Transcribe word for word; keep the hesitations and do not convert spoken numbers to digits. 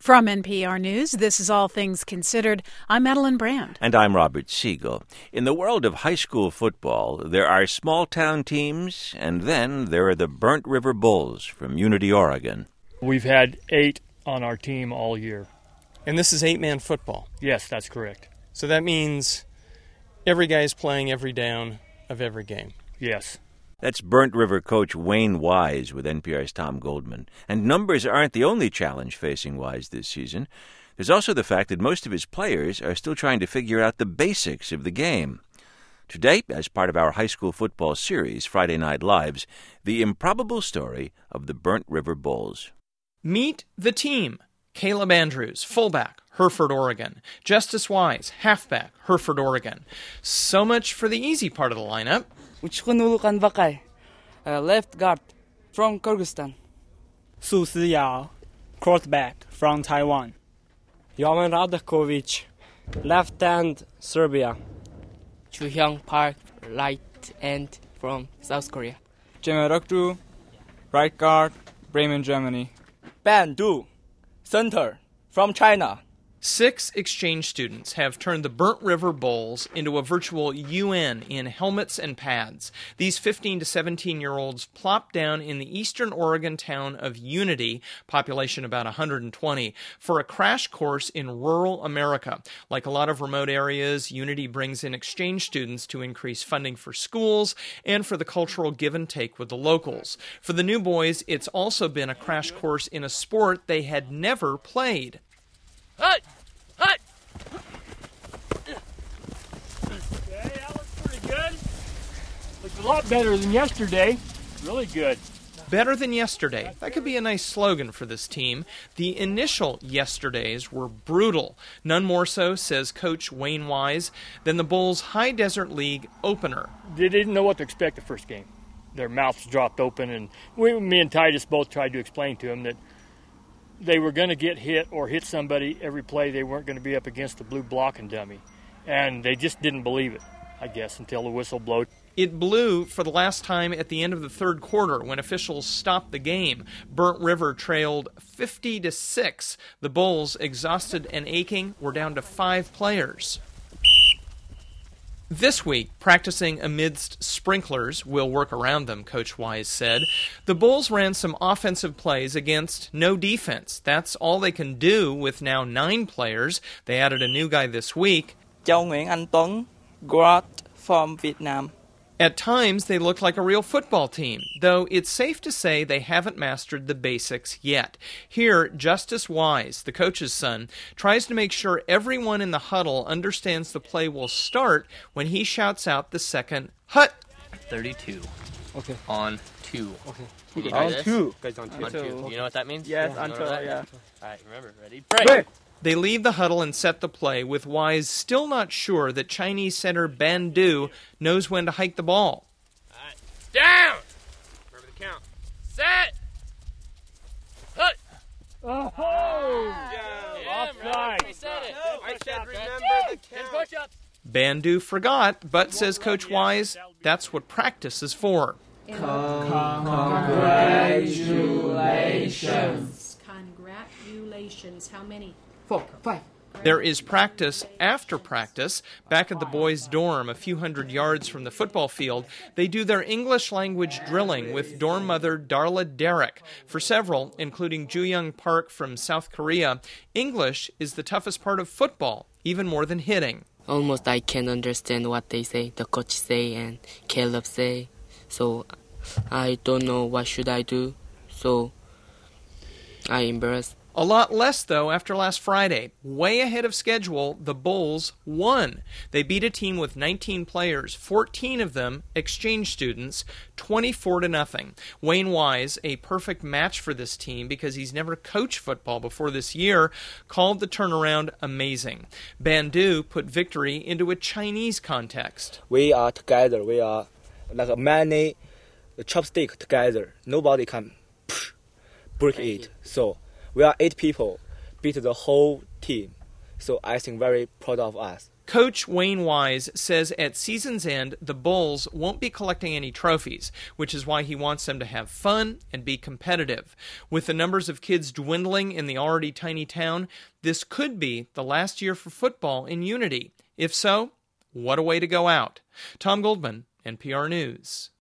From N P R News, this is All Things Considered. I'm Madeline Brand. And I'm Robert Siegel. In the world of high school football, there are small-town teams, and then there are the Burnt River Bulls from Unity, Oregon. We've had eight on our team all year. And this is eight-man football? Yes, that's correct. So that means every guy is playing every down of every game? Yes. That's Burnt River coach Wayne Wise with N P R's Tom Goldman. And numbers aren't the only challenge facing Wise this season. There's also the fact that most of his players are still trying to figure out the basics of the game. Today, as part of our high school football series, Friday Night Lives, the improbable story of the Burnt River Bulls. Meet the team. Caleb Andrews, fullback, Hereford, Oregon. Justice Wise, halfback, Hereford, Oregon. So much for the easy part of the lineup. Uchkunulukan Vakai, uh, left guard from Kyrgyzstan. Su Siyao, quarterback from Taiwan. Jovan Radakovic, left end, Serbia. Chuhyung Park, right end from South Korea. Jemerokdu, right guard, Bremen, Germany. Ban Du, center, from China. Six exchange students have turned the Burnt River Bulls into a virtual U N in helmets and pads. These fifteen to seventeen-year-olds plopped down in the eastern Oregon town of Unity, population about one hundred twenty, for a crash course in rural America. Like a lot of remote areas, Unity brings in exchange students to increase funding for schools and for the cultural give and take with the locals. For the new boys, it's also been a crash course in a sport they had never played. Hut! Hut! Okay, that looks pretty good. Looks a lot better than yesterday. Really good. Better than yesterday. That could be a nice slogan for this team. The initial yesterdays were brutal. None more so, says Coach Wayne Wise, than the Bulls' High Desert League opener. They didn't know what to expect the first game. Their mouths dropped open, and we, me and Titus both tried to explain to them that they were going to get hit or hit somebody every play. They weren't going to be up against the blue blocking dummy. And they just didn't believe it, I guess, until the whistle blew. It blew for the last time at the end of the third quarter when officials stopped the game. Burnt River trailed fifty to six. The Bulls, exhausted and aching, were down to five players. This week, practicing amidst sprinklers, we'll work around them, Coach Wise said. The Bulls ran some offensive plays against no defense. That's all they can do with now nine players. They added a new guy this week. Châu Nguyễn Anh Tuấn, guard from Vietnam. At times, they look like a real football team, though it's safe to say they haven't mastered the basics yet. Here, Justice Wise, the coach's son, tries to make sure everyone in the huddle understands the play will start when he shouts out the second hut. thirty-two. Okay. On two. Okay. Can you On try two. Guys, on two. On two. You know what that means? Yes, yeah. until, yeah. All right, remember, ready? Break! They leave the huddle and set the play, with Wise still not sure that Chinese center Ban Du knows when to hike the ball. All right. Down! Remember the count. Set! Hut! Oh! Yeah, Offside. I said it. No, I said remember the count. Push-ups. Ban Du forgot, but, says Coach Wise, that's what practice is for. Congratulations. Congratulations. How many? Four, five. There is practice after practice. Back at the boys' dorm, a few hundred yards from the football field, they do their English language drilling with dorm mother Darla Derrick. For several, including Juhyung Park from South Korea, English is the toughest part of football, even more than hitting. Almost I can understand what they say, the coach say and Caleb say. So I don't know what should I do. So I embarrassed. A lot less, though, after last Friday. Way ahead of schedule, the Bulls won. They beat a team with nineteen players, fourteen of them exchange students, twenty-four to nothing. Wayne Wise, a perfect match for this team because he's never coached football before this year, called the turnaround amazing. Ban Du put victory into a Chinese context. We are together. We are like a many chopstick together. Nobody can psh, break it. So we are eight people, beat the whole team. So I think very proud of us. Coach Wayne Wise says at season's end, the Bulls won't be collecting any trophies, which is why he wants them to have fun and be competitive. With the numbers of kids dwindling in the already tiny town, this could be the last year for football in Unity. If so, what a way to go out. Tom Goldman, N P R News.